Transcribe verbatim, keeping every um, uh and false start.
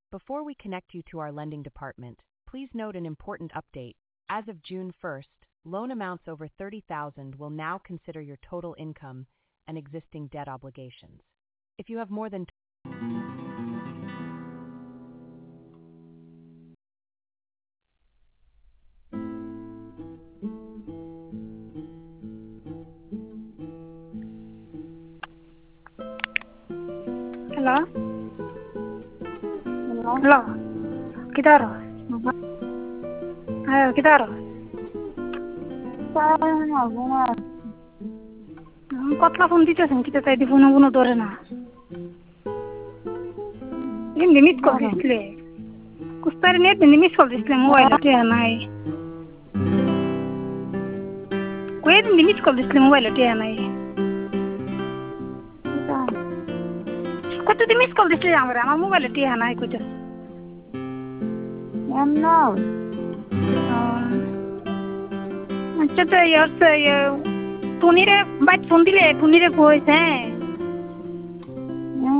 Before we connect you to our lending department, please note an important update. As of June first, loan amounts over thirty thousand will now consider your total income and existing debt obligations. If you have more than Hello? Hello? Hello? किधर हो? आयो किधर हो? कतला phone दिँदैछन् कि त्यता phone बुनु दोरेन नि मिस कॉल डिस्प्ले कुस्तार नेट नि मिस कॉल डिस्प्ले मोबाइल टे नाही कोई नि मिस कॉल डिस्प्ले मोबाइल टे नाही कत मिस कॉल डिस्प्ले हमरा আমার মোবাইল टे নাই কইতো em nào আচ্ছা তো ইয়ার টুনিরে বাইট ফোন দিলে টুনিরে কইছে